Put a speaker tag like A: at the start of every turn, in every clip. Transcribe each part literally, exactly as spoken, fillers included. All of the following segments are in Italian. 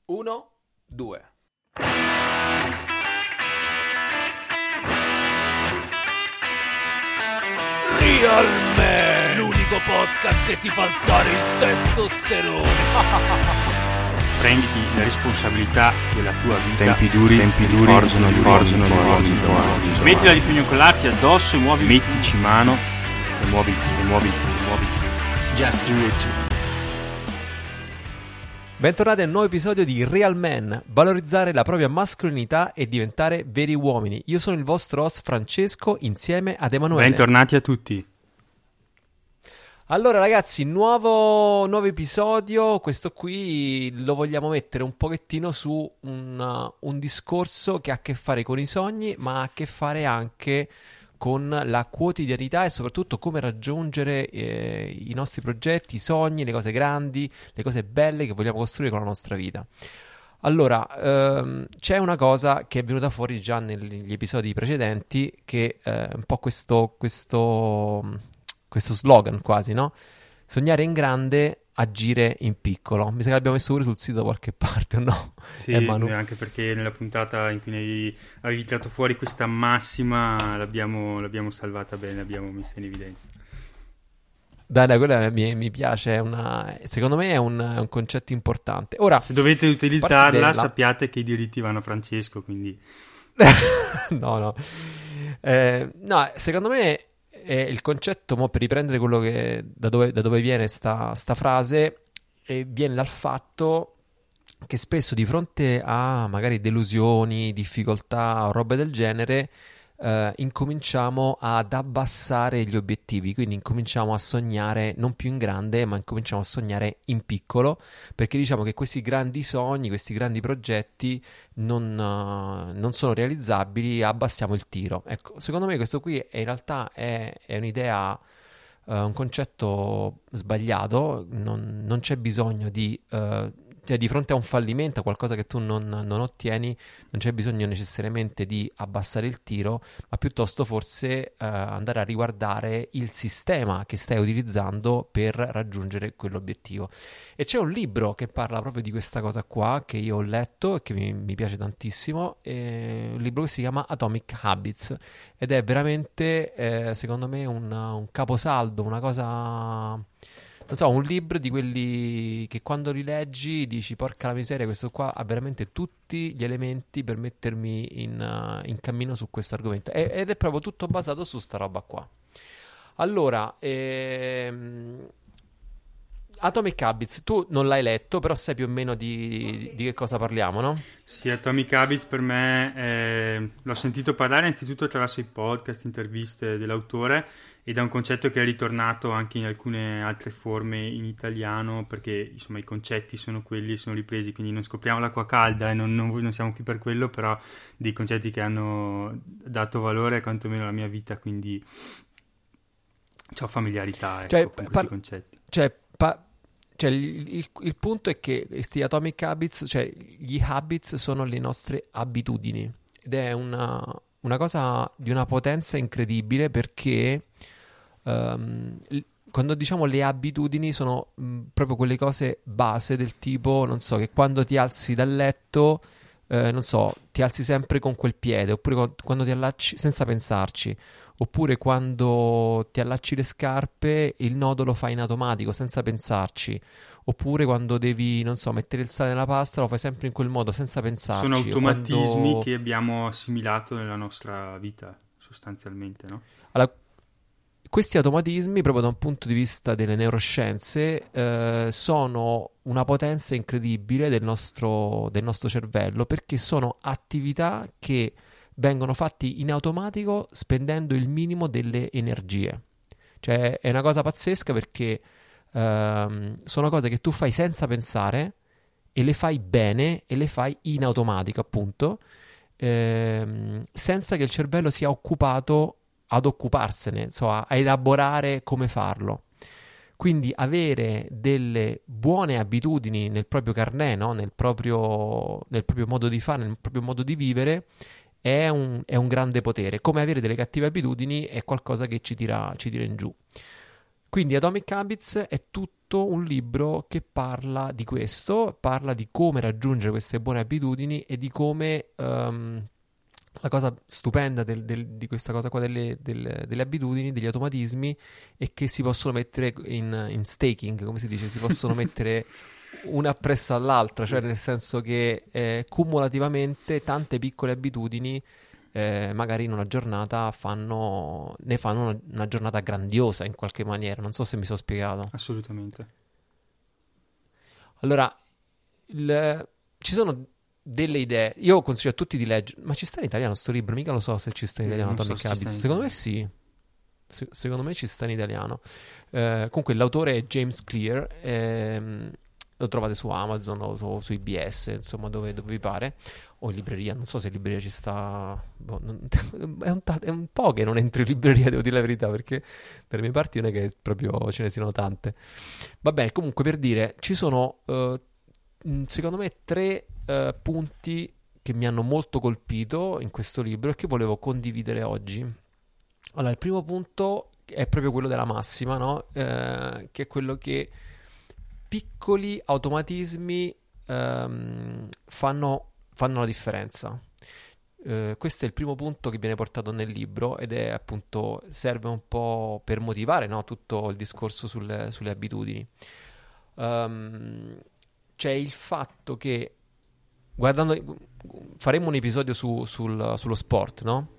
A: Uno, due. Real Man, l'unico podcast che ti fa alzare il testosterone.
B: Prenditi la responsabilità della tua vita.
C: Tempi duri, tempi duri, forzano, forzano, forzano.
B: Smettila di pignocolarti addosso e muovi. Mettici mano e muoviti, e muoviti, e muoviti.
C: Just do it.
A: Bentornati a un nuovo episodio di Real Man, valorizzare la propria mascolinità e diventare veri uomini. Io sono il vostro host Francesco insieme ad Emanuele.
B: Bentornati a tutti.
A: Allora ragazzi, nuovo, nuovo episodio, questo qui lo vogliamo mettere un pochettino su un, un discorso che ha a che fare con i sogni, ma ha a che fare anche con la quotidianità e soprattutto come raggiungere eh, i nostri progetti, i sogni, le cose grandi, le cose belle che vogliamo costruire con la nostra vita. Allora, ehm, c'è una cosa che è venuta fuori già negli episodi precedenti, che è un po' questo, questo, questo slogan quasi, no? Sognare in grande, agire in piccolo. Mi sa che l'abbiamo messo pure sul sito da qualche parte, o no?
B: Sì,
A: eh, Manu?
B: Anche perché nella puntata in cui ne avevi tirato fuori questa massima l'abbiamo, l'abbiamo salvata bene, l'abbiamo messa in evidenza.
A: Dai, dai, quella mi, mi piace, è una, secondo me è un, è un concetto importante. Ora,
B: se dovete utilizzarla,
A: della...
B: sappiate che i diritti vanno a Francesco, quindi...
A: no, no. Eh, no, secondo me è il concetto, mo, per riprendere quello che da dove, da dove viene sta, sta frase, eh, viene dal fatto che spesso di fronte a magari delusioni, difficoltà o robe del genere, eh, incominciamo ad abbassare gli obiettivi, quindi incominciamo a sognare non più in grande, ma incominciamo a sognare in piccolo, perché diciamo che questi grandi sogni, questi grandi progetti non, uh, non sono realizzabili, abbassiamo il tiro. Ecco, secondo me questo qui è, in realtà è, è un'idea, uh, un concetto sbagliato, non, non c'è bisogno di... Uh, Cioè, di fronte a un fallimento, a qualcosa che tu non, non ottieni, non c'è bisogno necessariamente di abbassare il tiro, ma piuttosto forse eh, andare a riguardare il sistema che stai utilizzando per raggiungere quell'obiettivo. E c'è un libro che parla proprio di questa cosa qua, che io ho letto e che mi, mi piace tantissimo, è un libro che si chiama Atomic Habits, ed è veramente, eh, secondo me, un, un caposaldo, una cosa... Non so, un libro di quelli che quando li leggi dici porca la miseria, questo qua ha veramente tutti gli elementi per mettermi in, uh, in cammino su questo argomento. E, ed è proprio tutto basato su sta roba qua. Allora, ehm, Atomic Habits, tu non l'hai letto, però sai più o meno di, di che cosa parliamo, no?
B: Sì, Atomic Habits per me, eh, l'ho sentito parlare innanzitutto attraverso i podcast, interviste dell'autore, ed è un concetto che è ritornato anche in alcune altre forme in italiano, perché insomma i concetti sono quelli e sono ripresi, quindi non scopriamo l'acqua calda e non, non, non siamo qui per quello, però dei concetti che hanno dato valore quantomeno alla mia vita, quindi ho familiarità, ecco,
A: cioè,
B: con questi
A: par-
B: concetti.
A: Cioè, pa- cioè il, il, il punto è che questi Atomic Habits, cioè gli habits sono le nostre abitudini, ed è una, una cosa di una potenza incredibile, perché um, quando diciamo le abitudini sono mh, proprio quelle cose base del tipo, non so, che quando ti alzi dal letto, eh, non so, ti alzi sempre con quel piede, oppure co- quando ti allacci senza pensarci, oppure quando ti allacci le scarpe il nodo lo fai in automatico senza pensarci, oppure quando devi, non so, mettere il sale nella pasta lo fai sempre in quel modo senza pensarci.
B: Sono automatismi
A: quando...
B: che abbiamo assimilato nella nostra vita sostanzialmente, no?
A: Allora, questi automatismi, proprio da un punto di vista delle neuroscienze, eh, sono una potenza incredibile del nostro, del nostro cervello, perché sono attività che vengono fatti in automatico spendendo il minimo delle energie. Cioè è una cosa pazzesca, perché ehm, sono cose che tu fai senza pensare e le fai bene e le fai in automatico, appunto, ehm, senza che il cervello sia occupato ad occuparsene, insomma, a elaborare come farlo. Quindi avere delle buone abitudini nel proprio carnet, no? nel, proprio, nel proprio modo di fare, nel proprio modo di vivere, è un, è un grande potere. Come avere delle cattive abitudini è qualcosa che ci tira, ci tira in giù. Quindi Atomic Habits è tutto un libro che parla di questo, parla di come raggiungere queste buone abitudini e di come ehm, la cosa stupenda del- del- di questa cosa qua delle, del- delle abitudini, degli automatismi, è che si possono mettere in, in staking, come si dice, si possono mettere una appresso all'altra, cioè nel senso che eh, cumulativamente tante piccole abitudini eh, magari in una giornata fanno, ne fanno una, una giornata grandiosa in qualche maniera. Non so se mi sono spiegato.
B: Assolutamente.
A: Allora, il- ci sono delle idee. Io consiglio a tutti di leggere. Ma ci sta in italiano sto libro? Mica lo so se ci sta in
B: Eh,
A: italiano
B: non so
A: Atomic
B: se ci sta
A: Habits.
B: in
A: Secondo me
B: italiano.
A: sì. Se- secondo me ci sta in italiano. Eh, comunque l'autore è James Clear. ehm, lo trovate su Amazon o su, su I B S, insomma, dove, dove vi pare. O in libreria. Non so se in libreria ci sta. Boh, non- è, un ta- è un po' che non entro in libreria, devo dire la verità, perché dalle mie parti non è che proprio ce ne siano tante. Va bene, comunque per dire, ci sono eh, mh, secondo me tre eh, punti che mi hanno molto colpito in questo libro e che volevo condividere oggi. Allora, il primo punto è proprio quello della massima, no? Eh, che è quello che piccoli automatismi ehm, fanno, fanno la differenza. Eh, questo è il primo punto che viene portato nel libro ed è appunto serve un po' per motivare, no, tutto il discorso sulle, sulle abitudini. Ehm, c'è il fatto che guardando faremo un episodio su- sul- sullo sport, no?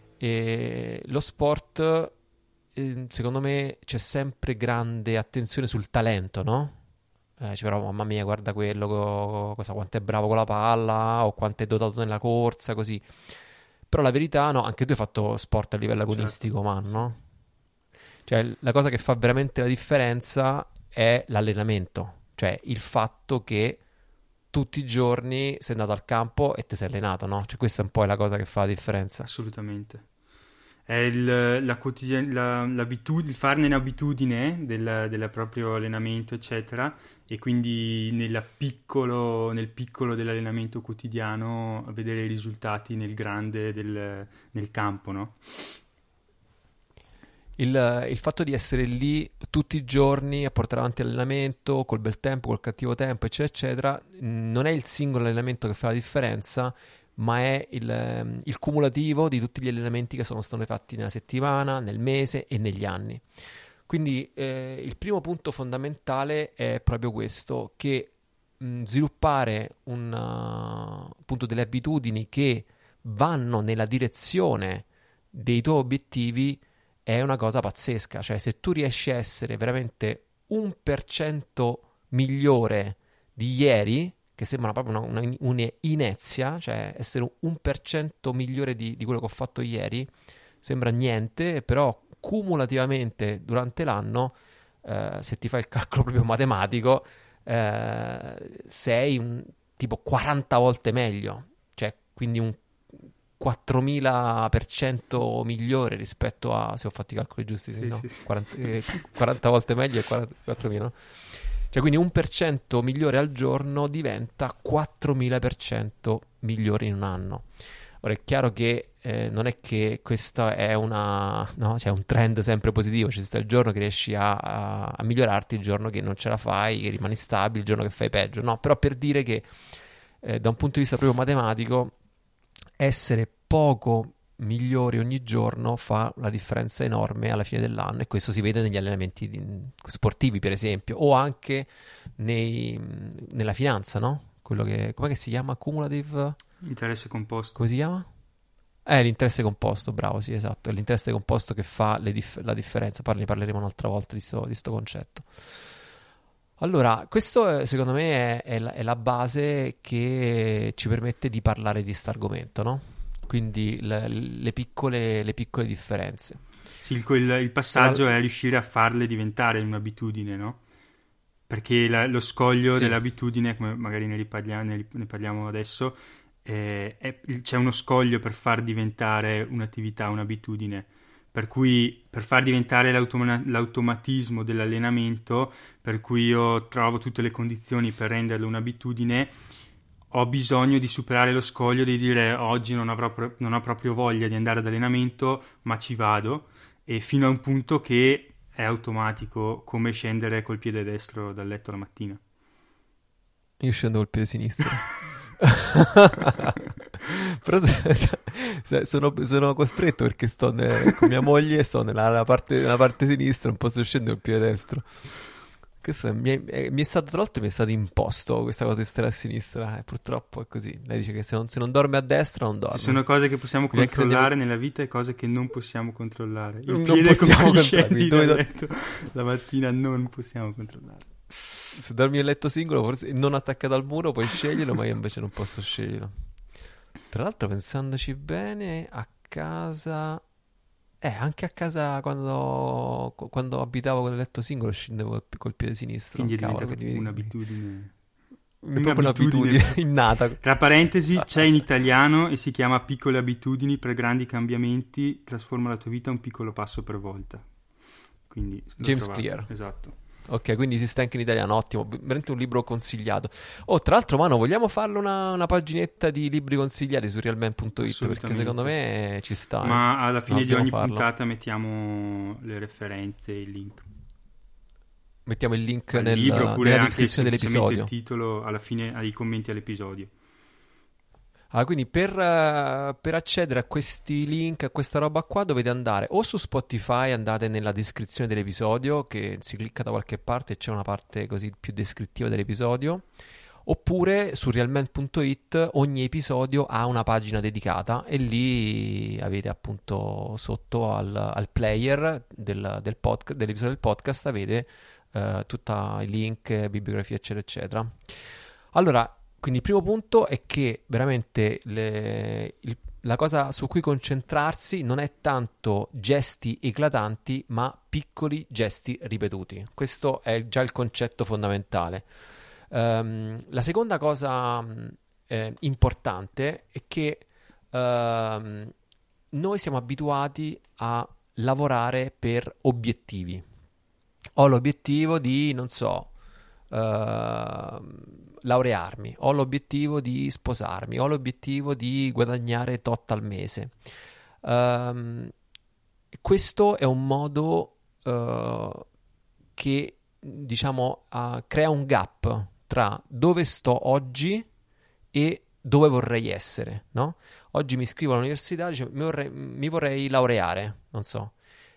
A: E lo sport, eh, secondo me, c'è sempre grande attenzione sul talento, no? Eh, ci però, mamma mia, guarda quello, co- cosa, quanto è bravo con la palla o quanto è dotato nella corsa, così. Però la verità, no, anche tu hai fatto sport a livello
B: Certo.
A: agonistico, man, no? Cioè, la cosa che fa veramente la differenza è l'allenamento, cioè il fatto che tutti i giorni sei andato al campo e ti sei allenato, no? Cioè, questa è un po' la cosa che fa la differenza.
B: Assolutamente. È il, la quotidian- la- l'abitud- il farne un'abitudine del, del proprio allenamento, eccetera, e quindi nella piccolo, nel piccolo dell'allenamento quotidiano vedere i risultati nel grande del, nel campo, no?
A: Il, il fatto di essere lì tutti i giorni a portare avanti l'allenamento col bel tempo, col cattivo tempo, eccetera, eccetera, mh, non è il singolo allenamento che fa la differenza, ma è il, ehm, il cumulativo di tutti gli allenamenti che sono stati fatti nella settimana, nel mese e negli anni. Quindi eh, il primo punto fondamentale è proprio questo, che mh, sviluppare un, uh, appunto delle abitudini che vanno nella direzione dei tuoi obiettivi è una cosa pazzesca. Cioè, se tu riesci a essere veramente un per cento migliore di ieri, che sembra proprio una, una- un'inezia, cioè essere un per cento migliore di, di quello che ho fatto ieri, sembra niente, però cumulativamente durante l'anno, eh, se ti fai il calcolo proprio matematico, eh, sei un, tipo quaranta volte meglio, cioè quindi un quattromila per cento migliore rispetto a, se ho fatto i calcoli giusti, sì,
B: Sì,
A: no?
B: sì, sì.
A: quaranta, eh, quaranta volte meglio e quaranta quattromila, no? Cioè quindi un per cento migliore al giorno diventa quattromila per cento migliore in un anno. Ora è chiaro che eh, non è che questo è una, no? Cioè un trend sempre positivo, ci sta il giorno che riesci a, a, a migliorarti, il giorno che non ce la fai, che rimani stabile, il giorno che fai peggio, no? Però per dire che eh, da un punto di vista proprio matematico essere poco migliori ogni giorno fa la differenza enorme alla fine dell'anno e questo si vede negli allenamenti di- sportivi per esempio o anche nei- nella finanza, no? Quello che, com'è che si chiama? Cumulative?
B: Interesse composto.
A: Come si chiama? Eh, l'interesse composto, bravo, sì, esatto, è l'interesse composto che fa le dif- la differenza, poi ne parleremo un'altra volta di sto, di sto concetto. Allora, questo è- secondo me è, è la, è la base che ci permette di parlare di questo argomento, no? Quindi le, le piccole, le piccole differenze.
B: Sì, il, quel- il
A: Ora,
B: passaggio è riuscire a farle diventare un'abitudine, no? Perché la- lo scoglio
A: sì,
B: dell'abitudine, come magari ne, riparlia- ne, ri- ne parliamo adesso, eh, è- c'è uno scoglio per far diventare un'attività, un'abitudine. Per cui per far diventare l'automa- l'automatismo dell'allenamento, per cui io trovo tutte le condizioni per renderlo un'abitudine, ho bisogno di superare lo scoglio di dire oggi non avrò pro- non ho proprio voglia di andare ad allenamento, ma ci vado, e fino a un punto che è automatico come scendere col piede destro dal letto la mattina.
A: Io scendo col piede sinistro. Però se, se, se sono, sono costretto perché sto ne, con mia moglie e sto nella, nella parte, nella parte sinistra, non posso scendere col piede destro. Questo è, mi, è, mi è stato, tra l'altro mi è stato imposto questa cosa di stare a sinistra, e purtroppo è così. Lei dice che se non, se non dorme a destra non dorme.
B: Ci sono cose che possiamo
A: Quindi
B: controllare
A: andiamo...
B: nella vita e cose che non possiamo controllare. Il
A: non
B: piede
A: possiamo
B: con cui
A: controllare,
B: scendi
A: dove
B: dal
A: do...
B: letto la mattina non possiamo controllare.
A: Se dormi nel letto singolo, forse non attaccato al muro, puoi sceglierlo, ma io invece non posso sceglierlo. Tra l'altro, pensandoci bene, a casa... Eh, anche a casa quando, quando abitavo con il letto singolo scendevo col, col piede sinistro.
B: Quindi è
A: Cavolo,
B: diventata
A: quindi...
B: un'abitudine.
A: È proprio un'abitudine innata.
B: Tra parentesi, c'è in italiano e si chiama piccole abitudini per grandi cambiamenti, trasforma la tua vita un piccolo passo per volta. Quindi
A: James
B: trovato.
A: Clear.
B: Esatto.
A: Ok, quindi esiste anche in italiano, ottimo, veramente un libro consigliato. Oh, tra l'altro, Mano, vogliamo farlo una, una paginetta di libri consigliati su realman punto it, perché secondo me ci sta.
B: Ma
A: eh.
B: alla fine di ogni
A: farlo.
B: puntata mettiamo le referenze e il link.
A: Mettiamo il link
B: al
A: nel,
B: libro, oppure
A: nella
B: anche
A: descrizione dell'episodio.
B: Il titolo alla fine, ai commenti all'episodio.
A: Ah, quindi per, uh, per accedere a questi link, a questa roba qua, dovete andare o su Spotify, andate nella descrizione dell'episodio, che si clicca da qualche parte e c'è una parte così più descrittiva dell'episodio, oppure su realman punto it ogni episodio ha una pagina dedicata e lì avete appunto sotto al, al player del, del podca- dell'episodio del podcast avete uh, tutti i link, bibliografia eccetera eccetera. Allora, quindi il primo punto è che veramente le, il, la cosa su cui concentrarsi non è tanto gesti eclatanti, ma piccoli gesti ripetuti. Questo è già il concetto fondamentale. Um, la seconda cosa eh, importante è che uh, noi siamo abituati a lavorare per obiettivi. Ho l'obiettivo di, non so, uh, laurearmi, ho l'obiettivo di sposarmi, ho l'obiettivo di guadagnare tot al mese. Um, questo è un modo uh, che, diciamo, uh, crea un gap tra dove sto oggi e dove vorrei essere, no? Oggi mi iscrivo all'università, dice, mi, vorrei, mi vorrei laureare, non so.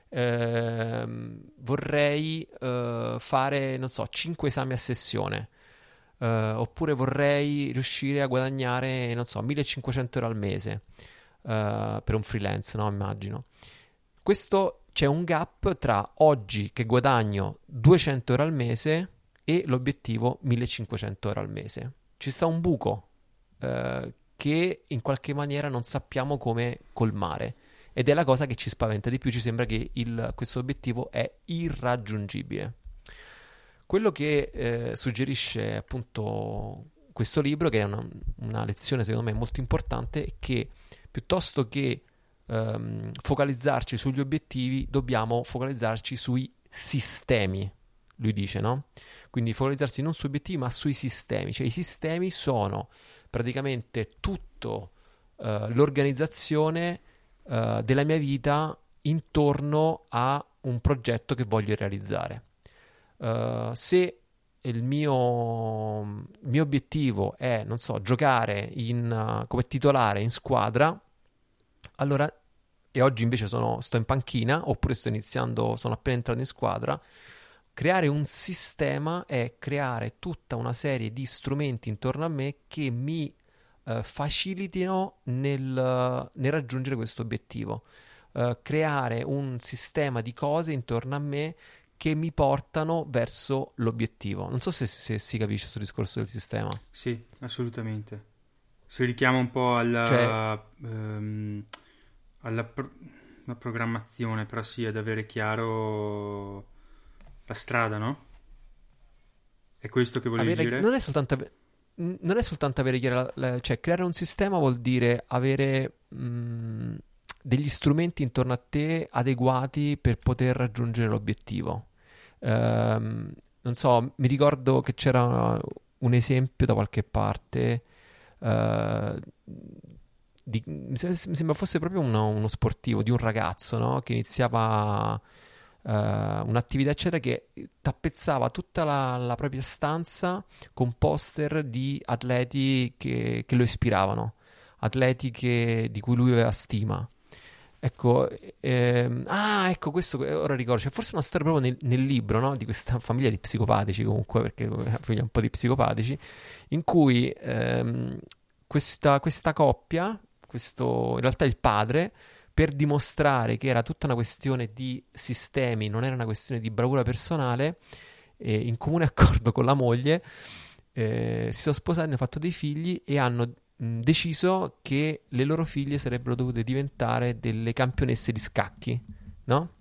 A: Uh, vorrei uh, fare, non so, cinque esami a sessione. Uh, oppure vorrei riuscire a guadagnare, non so, millecinquecento euro al mese uh, per un freelance, no? Immagino. Questo, c'è un gap tra oggi che guadagno duecento euro al mese e l'obiettivo millecinquecento euro al mese. Ci sta un buco uh, che in qualche maniera non sappiamo come colmare ed è la cosa che ci spaventa di più. Ci sembra che il, questo obiettivo è irraggiungibile. Quello che eh, suggerisce appunto questo libro, che è una, una lezione secondo me molto importante, è che piuttosto che ehm, focalizzarci sugli obiettivi, dobbiamo focalizzarci sui sistemi, lui dice, no? Quindi focalizzarsi non su obiettivi ma sui sistemi, cioè i sistemi sono praticamente tutto eh, l'organizzazione eh, della mia vita intorno a un progetto che voglio realizzare. Uh, se il mio, il mio obiettivo è, non so, giocare in, uh, come titolare in squadra, allora, e oggi invece sono, sto in panchina, oppure sto iniziando, sono appena entrato in squadra, creare un sistema è creare tutta una serie di strumenti intorno a me che mi uh, facilitino nel, nel raggiungere questo obiettivo. Uh, creare un sistema di cose intorno a me che mi portano verso l'obiettivo. Non so se, se si capisce questo discorso del sistema.
B: Sì, assolutamente. Si richiama un po' alla, cioè, ehm, alla pro- una programmazione, però sì, ad avere chiaro la strada, no? È questo che volevi
A: avere,
B: dire?
A: Non è soltanto, ave- non è soltanto avere chiaro, la, la, cioè creare un sistema vuol dire avere mh, degli strumenti intorno a te adeguati per poter raggiungere l'obiettivo. Um, non so, mi ricordo che c'era un esempio da qualche parte uh, di, mi sembra fosse proprio uno, uno sportivo di un ragazzo, no? Che iniziava uh, un'attività eccetera che tappezzava tutta la, la propria stanza con poster di atleti che, che lo ispiravano, atleti che, di cui lui aveva stima. Ecco, ehm, ah, ecco, questo ora ricordo, c'è forse una storia proprio nel, nel libro, no? Di questa famiglia di psicopatici, comunque, perché famiglia un po' di psicopatici, in cui ehm, questa, questa coppia, questo, in realtà il padre, per dimostrare che era tutta una questione di sistemi, non era una questione di bravura personale, eh, in comune accordo con la moglie, eh, si sono sposati, hanno fatto dei figli e hanno deciso che le loro figlie sarebbero dovute diventare delle campionesse di scacchi, no?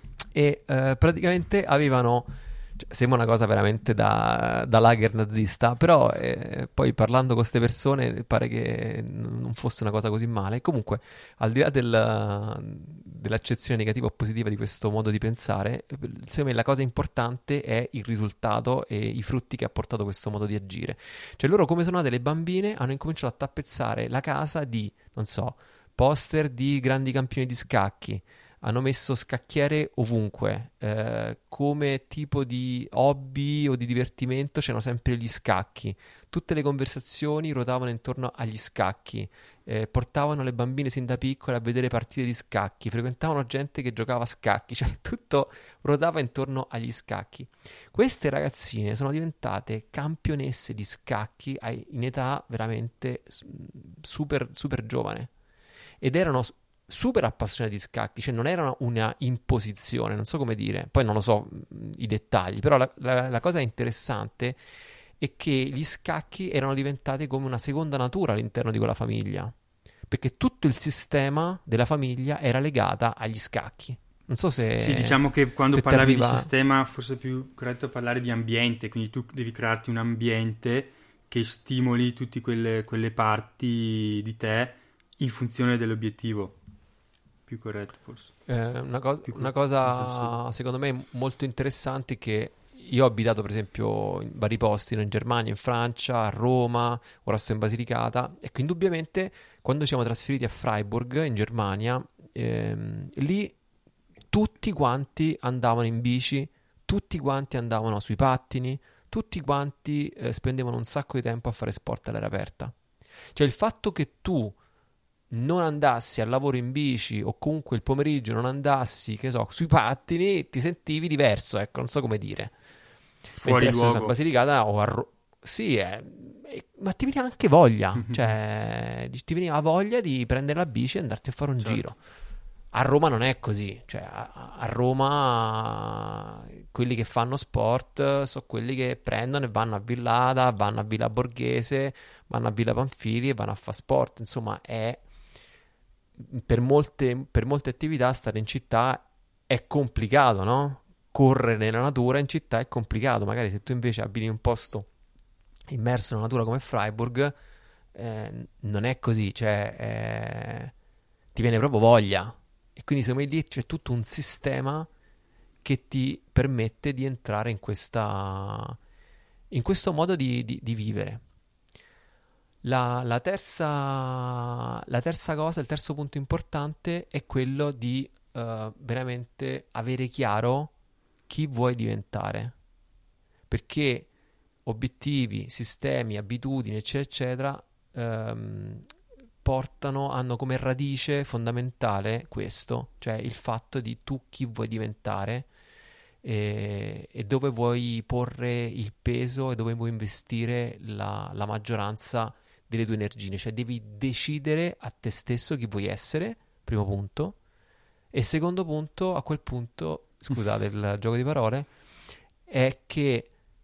A: E eh, praticamente avevano, cioè, sembra una cosa veramente da, da lager nazista, però eh, poi parlando con queste persone pare che non fosse una cosa così male. Comunque, al di là del, dell'accezione negativa o positiva di questo modo di pensare, secondo me la cosa importante è il risultato e i frutti che ha portato questo modo di agire. Cioè loro, come sono nate le bambine, hanno incominciato a tappezzare la casa di, non so, poster di grandi campioni di scacchi, hanno messo scacchiere ovunque, eh, come tipo di hobby o di divertimento c'erano sempre gli scacchi, tutte le conversazioni ruotavano intorno agli scacchi, eh, portavano le bambine sin da piccole a vedere partite di scacchi, frequentavano gente che giocava a scacchi, cioè tutto ruotava intorno agli scacchi. Queste ragazzine sono diventate campionesse di scacchi in età veramente super, super giovane ed erano super appassionati di scacchi, cioè non era una imposizione, non so come dire, poi non lo so mh, i dettagli, però la, la, la cosa interessante è che gli scacchi erano diventati come una seconda natura all'interno di quella famiglia, perché tutto il sistema della famiglia era legata agli scacchi. Non so se...
B: Sì, diciamo che quando parlavi
A: arriva...
B: di sistema forse è più corretto parlare di ambiente, quindi tu devi crearti un ambiente che stimoli tutte quelle, quelle parti di te in funzione dell'obiettivo. Più corretto forse.
A: Eh, una, co-
B: più
A: una cosa secondo me molto interessante è che io ho abitato per esempio in vari posti, no? In Germania, in Francia, a Roma, ora sto in Basilicata. Ecco, indubbiamente quando ci siamo trasferiti a Freiburg in Germania, ehm, lì tutti quanti andavano in bici, tutti quanti andavano sui pattini, tutti quanti eh, spendevano un sacco di tempo a fare sport all'aria aperta. Cioè il fatto che tu non andassi al lavoro in bici o comunque il pomeriggio non andassi, che so, sui pattini, ti sentivi diverso, ecco, non so come dire.
B: Fuori
A: mentre
B: luogo.
A: A Basilicata o a Ro- sì, eh, eh, ma ti veniva anche voglia, cioè ti veniva voglia di prendere la bici e andarti a fare un
B: Certo.
A: giro. A Roma non è così, cioè a, a Roma quelli che fanno sport sono quelli che prendono e vanno a Villada, vanno a Villa Borghese, vanno a Villa Pamphili e vanno a fare sport. Insomma, è per molte, per molte attività stare in città è complicato, no? Correre nella natura in città è complicato. Magari se tu invece abiti in un posto immerso nella natura come Freiburg, eh, non è così, cioè eh, ti viene proprio voglia. E quindi secondo me lì c'è tutto un sistema che ti permette di entrare in questa in questo modo di, di, di vivere. La, la terza la terza cosa, il terzo punto importante è quello di uh, veramente avere chiaro chi vuoi diventare, perché obiettivi, sistemi, abitudini eccetera eccetera um, portano, hanno come radice fondamentale questo, cioè il fatto di tu chi vuoi diventare e, e dove vuoi porre il peso e dove vuoi investire la, la maggioranza delle tue energie, cioè devi decidere a te stesso chi vuoi essere, primo punto, e secondo punto, a quel punto, scusate il gioco di parole, è che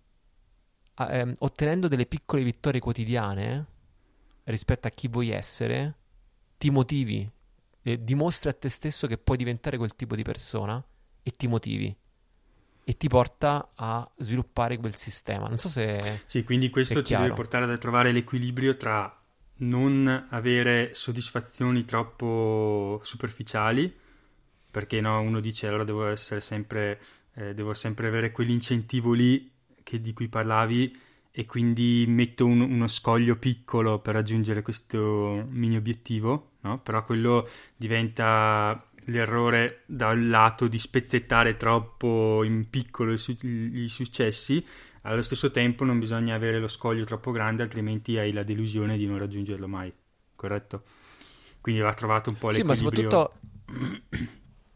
A: ehm, ottenendo delle piccole vittorie quotidiane rispetto a chi vuoi essere, ti motivi, eh, dimostri a te stesso che puoi diventare quel tipo di persona e ti motivi e ti porta a sviluppare quel sistema. Non so se
B: sì, quindi questo ci deve portare a trovare l'equilibrio tra non avere soddisfazioni troppo superficiali, perché no, uno dice allora devo essere sempre eh, devo sempre avere quell'incentivo lì che, di cui parlavi, e quindi metto un, uno scoglio piccolo per raggiungere questo mini obiettivo, no? Però quello diventa l'errore da un lato di spezzettare troppo in piccolo i, su- i successi, allo stesso tempo non bisogna avere lo scoglio troppo grande, altrimenti hai la delusione di non raggiungerlo mai, corretto? Quindi va trovato un po'
A: Sì, ma
B: l'equilibrio.
A: soprattutto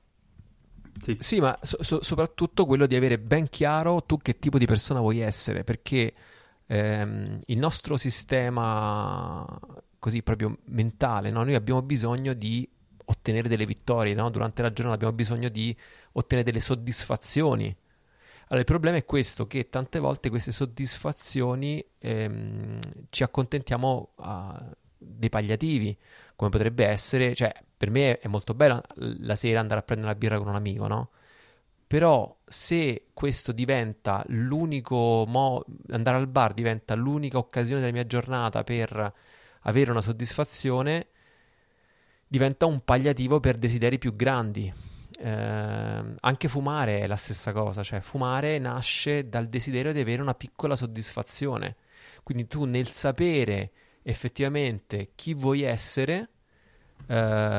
B: Sì,
A: Sì, ma so- so- soprattutto quello di avere ben chiaro tu che tipo di persona vuoi essere, perché ehm, il nostro sistema così proprio mentale, no? Noi abbiamo bisogno di ottenere delle vittorie, no? Durante la giornata abbiamo bisogno di ottenere delle soddisfazioni. Allora, il problema è questo, che tante volte queste soddisfazioni ehm, ci accontentiamo a dei palliativi, come potrebbe essere, cioè, per me è molto bello la sera andare a prendere una birra con un amico, no? Però se questo diventa l'unico mo- andare al bar diventa l'unica occasione della mia giornata per avere una soddisfazione, diventa un palliativo per desideri più grandi. Eh, anche fumare è la stessa cosa, cioè fumare nasce dal desiderio di avere una piccola soddisfazione. Quindi tu nel sapere effettivamente chi vuoi essere, eh,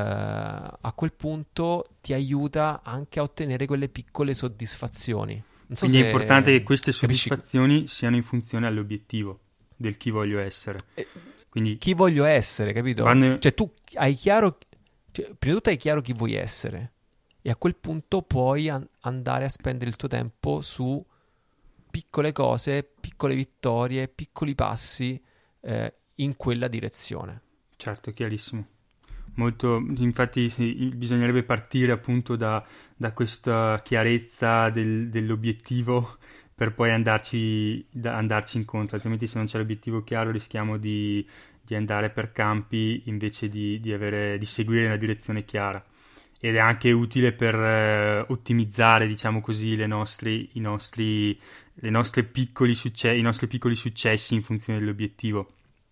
A: a quel punto ti aiuta anche a ottenere quelle piccole soddisfazioni. Non so
B: quindi è
A: se
B: importante che queste
A: capisci.
B: soddisfazioni siano in funzione all'obiettivo del chi voglio essere.
A: Eh,
B: Quindi
A: chi voglio essere, capito?
B: vanno-
A: Cioè tu hai chiaro, cioè, prima di tutto hai chiaro chi vuoi essere e a quel punto puoi an- andare a spendere il tuo tempo su piccole cose, piccole vittorie, piccoli passi eh, in quella direzione.
B: Certo, chiarissimo. Molto, infatti sì, bisognerebbe partire appunto da, da questa chiarezza del- dell'obiettivo per poi andarci, da- andarci incontro, altrimenti se non c'è l'obiettivo chiaro rischiamo di, di andare per campi invece di, di avere, di seguire una direzione chiara. Ed è anche utile per eh, ottimizzare, diciamo così, le nostri, i nostri, le nostre piccoli succe- i nostri piccoli successi in funzione dell'obiettivo.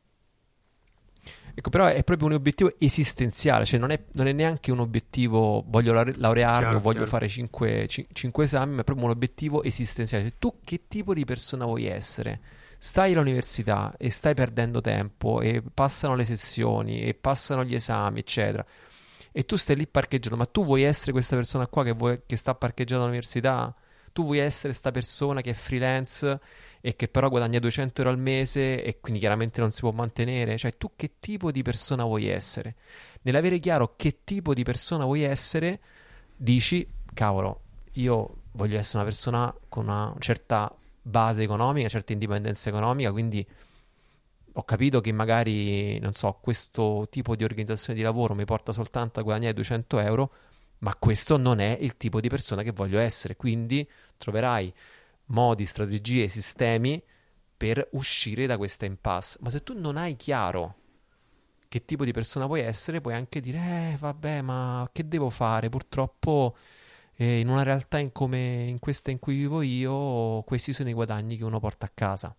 A: Ecco, però è proprio un obiettivo esistenziale, cioè non è, non è neanche un obiettivo voglio laure- laurearmi
B: Chiaro,
A: o voglio
B: chiaro.
A: fare cinque esami, ma è proprio un obiettivo esistenziale. Cioè, tu che tipo di persona vuoi essere? Stai all'università e stai perdendo tempo e passano le sessioni e passano gli esami, eccetera. E tu stai lì parcheggiando, ma tu vuoi essere questa persona qua che, vuoi- che sta parcheggiando all'università? Tu vuoi essere questa persona che è freelance e che però guadagna duecento euro al mese e quindi chiaramente non si può mantenere? Cioè, tu che tipo di persona vuoi essere? Nell'avere chiaro che tipo di persona vuoi essere, dici, cavolo, io voglio essere una persona con una certa base economica, una certa indipendenza economica, quindi ho capito che magari, non so, questo tipo di organizzazione di lavoro mi porta soltanto a guadagnare duecento euro, ma questo non è il tipo di persona che voglio essere, quindi troverai modi, strategie, sistemi per uscire da questa impasse. Ma se tu non hai chiaro che tipo di persona vuoi essere, puoi anche dire, eh, vabbè, ma che devo fare? Purtroppo eh, in una realtà in come in questa in cui vivo io, questi sono i guadagni che uno porta a casa.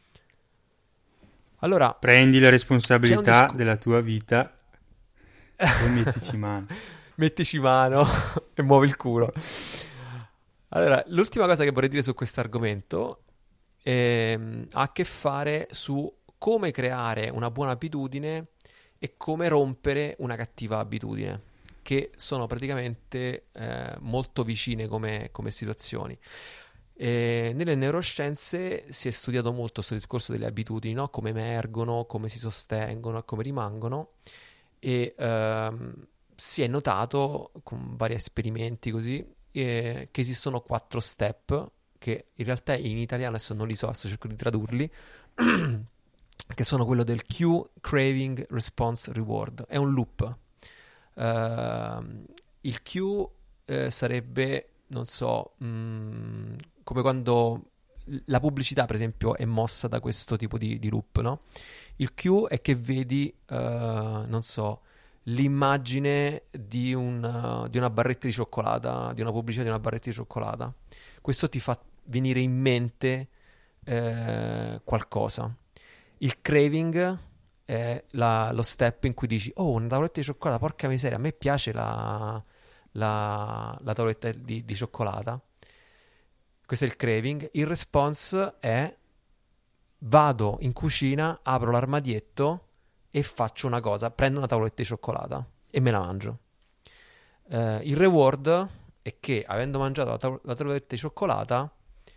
A: Allora,
B: Prendi la
A: c'è un
B: responsabilità
A: discorso.
B: della tua vita e mettici mano.
A: Mettici mano e muovi il culo. Allora, l'ultima cosa che vorrei dire su questo argomento ehm, ha a che fare su come creare una buona abitudine e come rompere una cattiva abitudine, che sono praticamente eh, molto vicine come, come situazioni. E nelle neuroscienze si è studiato molto questo discorso delle abitudini, no? Come emergono, come si sostengono e come rimangono. E ehm, si è notato con vari esperimenti così eh, che esistono quattro step che in realtà in italiano adesso non li so, adesso cerco di tradurli che sono quello del cue, craving, response, reward. È un loop. Ehm, il cue eh, sarebbe, non so, mh, come quando la pubblicità, per esempio, è mossa da questo tipo di, di loop, no? Il cue è che vedi, eh, non so, l'immagine di, un, uh, di una barretta di cioccolata, di una pubblicità di una barretta di cioccolata. Questo ti fa venire in mente eh, qualcosa. Il craving è la- lo step in cui dici, oh, una tavoletta di cioccolata, porca miseria, a me piace la, la, la tavoletta di, di cioccolata. Questo è il craving. Il response è vado in cucina, apro l'armadietto e faccio una cosa, prendo una tavoletta di cioccolata e me la mangio. Eh, il reward è che, avendo mangiato la, ta- la tavoletta di cioccolata,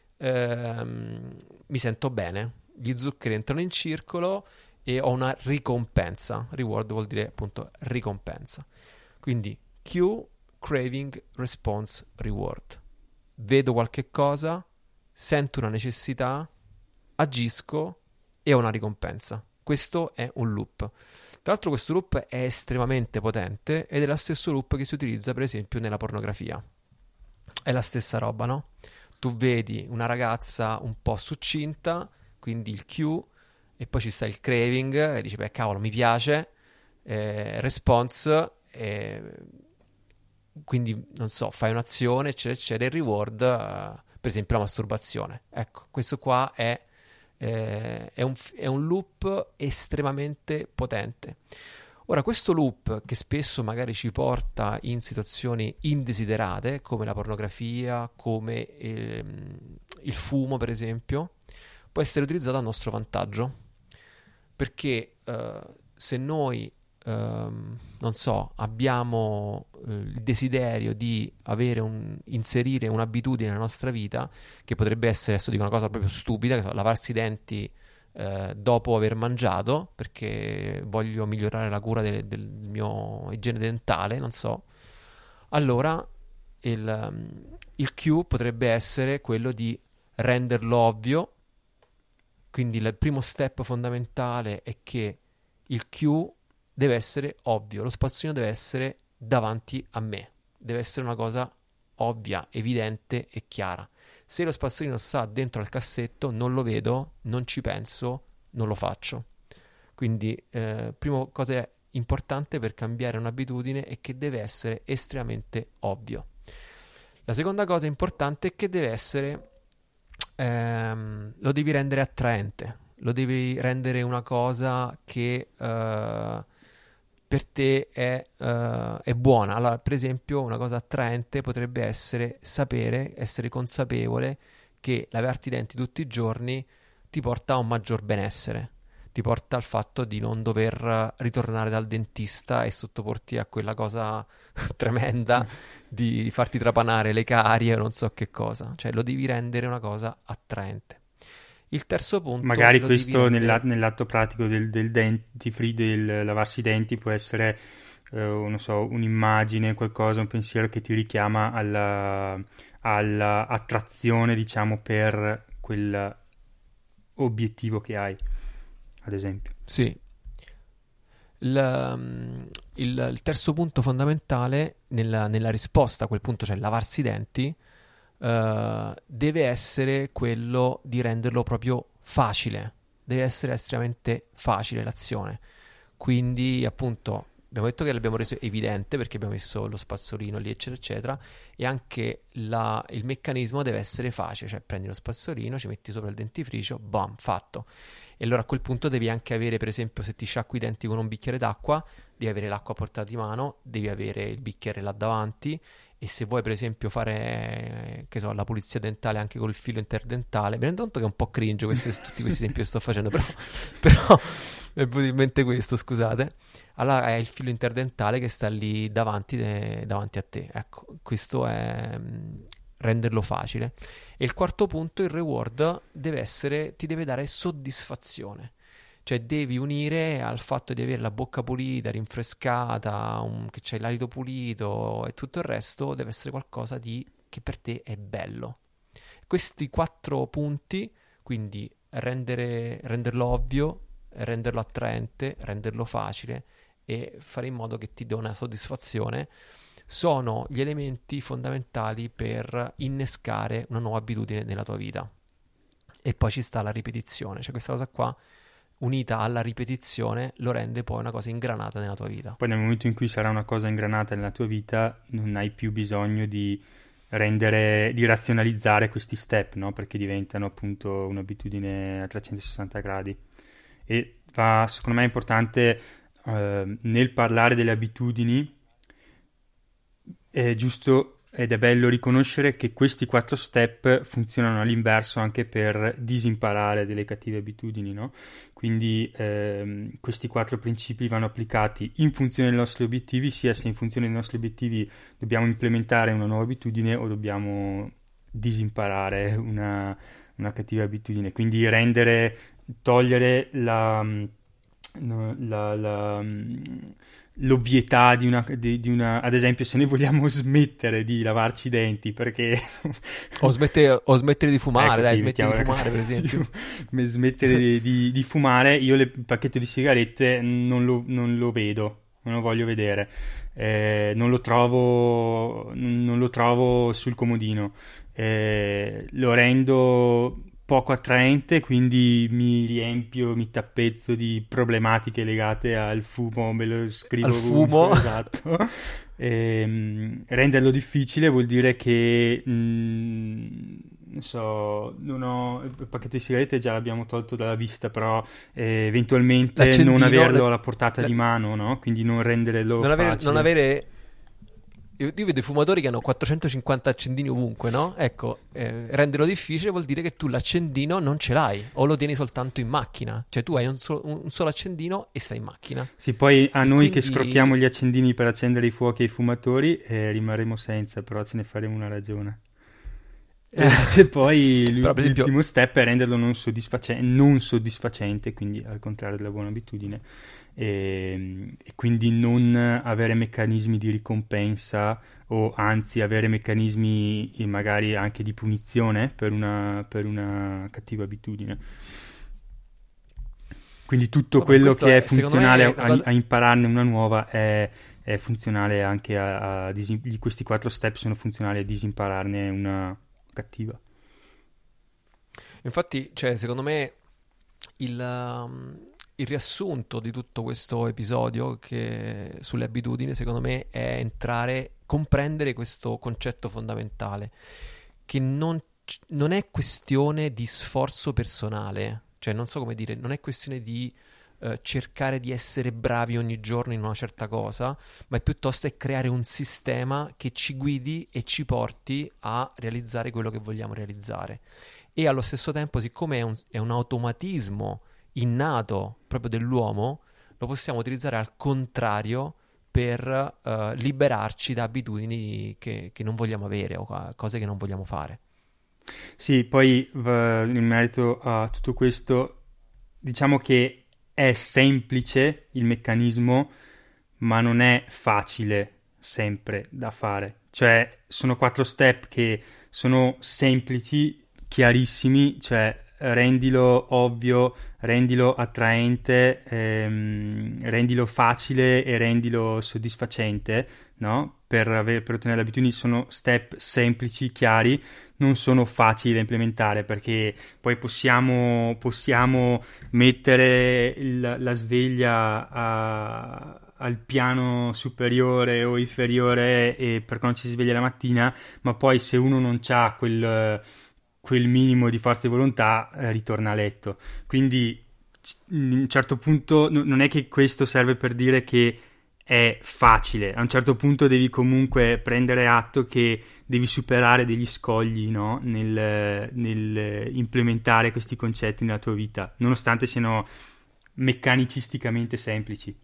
A: ehm, mi sento bene, gli zuccheri entrano in circolo e ho una ricompensa. Reward vuol dire appunto ricompensa. Quindi Q, craving, response, reward. Vedo qualche cosa, sento una necessità, agisco e ho una ricompensa. Questo è un loop. Tra l'altro questo loop è estremamente potente ed è lo stesso loop che si utilizza per esempio nella pornografia. È la stessa roba, no? Tu vedi una ragazza un po' succinta, quindi il Q, e poi ci sta il craving, e dici, beh, cavolo, mi piace, eh, response, eh, quindi, non so, fai un'azione, eccetera, eccetera, il reward, eh, per esempio la masturbazione. Ecco, questo qua è, eh, è, un, è un loop estremamente potente. Ora, questo loop che spesso magari ci porta in situazioni indesiderate, come la pornografia, come ehm, il fumo, per esempio, può essere utilizzato a nostro vantaggio. Perché eh, se noi, ehm, non so, abbiamo eh, il desiderio di avere un, inserire un'abitudine nella nostra vita, che potrebbe essere, adesso dico una cosa proprio stupida, che so, lavarsi i denti eh, dopo aver mangiato, perché voglio migliorare la cura de- del mio igiene dentale, non so, allora il, um, il Q potrebbe essere quello di renderlo ovvio. Quindi il primo step fondamentale è che il Q deve essere ovvio, lo spazzolino deve essere davanti a me, deve essere una cosa ovvia, evidente e chiara. Se lo spazzolino sta dentro al cassetto, non lo vedo, non ci penso, non lo faccio. Quindi, eh, prima cosa importante per cambiare un'abitudine è che deve essere estremamente ovvio. La seconda cosa importante è che deve essere Ehm, lo devi rendere attraente, lo devi rendere una cosa che eh, per te è, eh, è buona. Allora, per esempio, una cosa attraente potrebbe essere sapere, essere consapevole che lavarti i denti tutti i giorni ti porta a un maggior benessere, ti porta al fatto di non dover ritornare dal dentista e sottoporti a quella cosa tremenda di farti trapanare le carie o non so che cosa. Cioè lo devi rendere una cosa attraente. Il terzo punto,
B: Magari
A: lo
B: questo
A: devi
B: nella-
A: rendere...
B: nell'atto pratico del, del dentifricio, del lavarsi i denti, può essere, eh, non so, un'immagine, qualcosa, un pensiero che ti richiama alla, alla attrazione, diciamo, per quel obiettivo che hai, ad esempio.
A: Sì. Il, um, il- il terzo punto fondamentale nella, nella risposta a quel punto, cioè lavarsi i denti, eh, deve essere quello di renderlo proprio facile, deve essere estremamente facile l'azione. Quindi, appunto, abbiamo detto che l'abbiamo reso evidente perché abbiamo messo lo spazzolino lì, eccetera, eccetera, e anche la- il meccanismo deve essere facile, cioè prendi lo spazzolino, ci metti sopra il dentifricio, bam, fatto. E allora a quel punto devi anche avere, per esempio, se ti sciacqui i denti con un bicchiere d'acqua, devi avere l'acqua a portata di mano, devi avere il bicchiere là davanti, e se vuoi, per esempio, fare, eh, che so, la pulizia dentale anche col filo interdentale, mi rendo conto che è un po' cringe questi, tutti questi esempi che sto facendo, però, però mi è venuto in mente questo, scusate. Allora è il filo interdentale che sta lì davanti, de- davanti a te. Ecco, questo è mh, renderlo facile. E il quarto punto, il reward, deve essere, ti deve dare soddisfazione. Cioè devi unire al fatto di avere la bocca pulita, rinfrescata, un- che c'hai l'alito pulito e tutto il resto, deve essere qualcosa di, che per te è bello. Questi quattro punti, quindi rendere, renderlo ovvio, renderlo attraente, renderlo facile e fare in modo che ti dia una soddisfazione, sono gli elementi fondamentali per innescare una nuova abitudine nella tua vita. E poi ci sta la ripetizione, cioè questa cosa qua unita alla ripetizione lo rende poi una cosa ingranata nella tua vita.
B: Poi nel momento in cui sarà una cosa ingranata nella tua vita, non hai più bisogno di rendere, di razionalizzare questi step, no? Perché diventano appunto un'abitudine a trecentosessanta gradi. E va, secondo me è importante eh, nel parlare delle abitudini, è giusto ed è bello riconoscere che questi quattro step funzionano all'inverso anche per disimparare delle cattive abitudini, no? Quindi ehm, questi quattro principi vanno applicati in funzione dei nostri obiettivi, sia se in funzione dei nostri obiettivi dobbiamo implementare una nuova abitudine o dobbiamo disimparare una, una cattiva abitudine. Quindi rendere, togliere la... No, la, la, l'ovvietà di una, di, di una, ad esempio, se noi vogliamo smettere di lavarci i denti perché
A: o, smette, o smettere di fumare,
B: ecco,
A: dai,
B: sì,
A: smettere di fumare per esempio.
B: Smettere di, di, di fumare, io le, il pacchetto di sigarette non lo, non lo vedo, non lo voglio vedere, eh, non lo trovo, non lo trovo sul comodino, eh, lo rendo poco attraente, quindi mi riempio, mi tappezzo di problematiche legate al fumo, me lo scrivo
A: al fumo,
B: esatto. E, renderlo difficile vuol dire che mh, non so, non ho il pacchetto di sigarette, già l'abbiamo tolto dalla vista, però eh, eventualmente
A: l'accendino,
B: non averlo
A: la,
B: alla portata
A: la,
B: di mano, no? Quindi non renderlo
A: non
B: facile.
A: avere, non avere Io, io vedo i fumatori che hanno quattrocentocinquanta accendini ovunque, no? Ecco, eh, renderlo difficile vuol dire che tu l'accendino non ce l'hai o lo tieni soltanto in macchina. Cioè tu hai un, so- un solo accendino e stai in macchina.
B: Sì, poi a
A: e
B: noi
A: quindi...
B: che scrocchiamo gli accendini per accendere i fuochi ai fumatori eh, rimarremo senza, però ce ne faremo una ragione. E c'è poi l-
A: però, per esempio...
B: l'ultimo step è renderlo non, soddisface- non soddisfacente, quindi al contrario della buona abitudine. E, e quindi non avere meccanismi di ricompensa o anzi avere meccanismi magari anche di punizione per una, per una cattiva abitudine. Quindi tutto
A: Vabbè,
B: quello che è,
A: è
B: funzionale a,
A: cosa...
B: a impararne una nuova è, è funzionale anche a, a disim- questi quattro step sono funzionali a disimpararne una cattiva.
A: Infatti, cioè, secondo me il... Um... il riassunto di tutto questo episodio che, sulle abitudini, secondo me, è entrare, comprendere questo concetto fondamentale, che non, non è questione di sforzo personale, cioè non so come dire, non è questione di eh, cercare di essere bravi ogni giorno in una certa cosa, ma è piuttosto è creare un sistema che ci guidi e ci porti a realizzare quello che vogliamo realizzare. E allo stesso tempo, siccome è un, è un automatismo innato proprio dell'uomo, lo possiamo utilizzare al contrario per uh, liberarci da abitudini che, che non vogliamo avere o cose che non vogliamo fare.
B: Sì, poi v- in merito a tutto questo, diciamo che è semplice il meccanismo, ma non è facile sempre da fare. Cioè, sono quattro step che sono semplici, chiarissimi, cioè rendilo ovvio, rendilo attraente, ehm, rendilo facile e rendilo soddisfacente, no? Per, aver, per ottenere le abitudini sono step semplici, chiari, non sono facili da implementare perché poi possiamo, possiamo mettere il, la sveglia a, al piano superiore o inferiore e per quando ci si sveglia la mattina, ma poi se uno non c'ha quel... quel minimo di forza di volontà eh, ritorna a letto. Quindi a un certo punto n- non è che questo serve per dire che è facile, a un certo punto devi comunque prendere atto che devi superare degli scogli, no? nel, nel implementare questi concetti nella tua vita, nonostante siano meccanicisticamente semplici.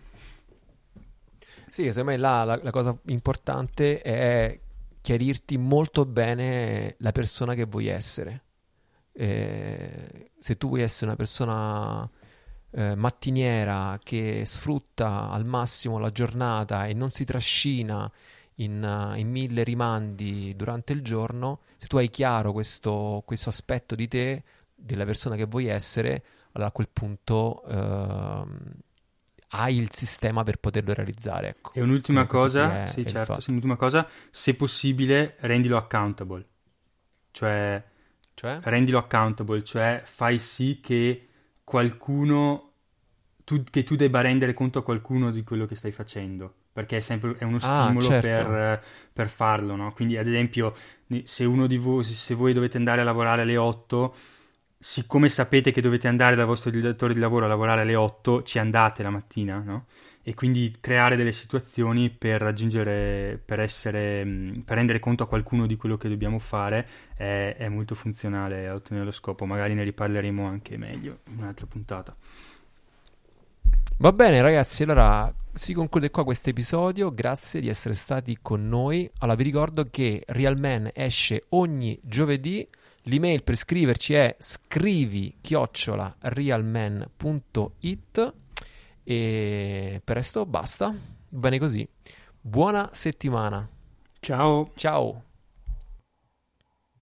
A: Sì, secondo me là la, la cosa importante è chiarirti molto bene la persona che vuoi essere. Eh, se tu vuoi essere una persona eh, mattiniera che sfrutta al massimo la giornata e non si trascina in, uh, in mille rimandi durante il giorno, se tu hai chiaro questo, questo aspetto di te, della persona che vuoi essere, allora a quel punto uh, hai il sistema per poterlo realizzare. Ecco.
B: E un'ultima cosa,
A: è,
B: sì,
A: è
B: certo, sì, un'ultima cosa, se possibile rendilo accountable, cioè,
A: cioè?
B: rendilo accountable, cioè fai sì che qualcuno, tu, che tu debba rendere conto a qualcuno di quello che stai facendo, perché è sempre è uno stimolo
A: ah, certo.
B: per, per farlo, no? Quindi ad esempio se uno di voi, se voi dovete andare a lavorare alle otto, siccome sapete che dovete andare dal vostro datore di lavoro a lavorare alle otto, ci andate la mattina, no? E quindi creare delle situazioni per raggiungere, per essere, per rendere conto a qualcuno di quello che dobbiamo fare è, è molto funzionale a ottenere lo scopo. Magari ne riparleremo anche meglio in un'altra puntata.
A: Va bene ragazzi, allora si conclude qua questo episodio, grazie di essere stati con noi. Allora vi ricordo che Real Man esce ogni giovedì, l'email per scriverci è scrivi chiocciola realman punto it e per resto basta, bene così. Buona settimana.
B: Ciao.
A: Ciao.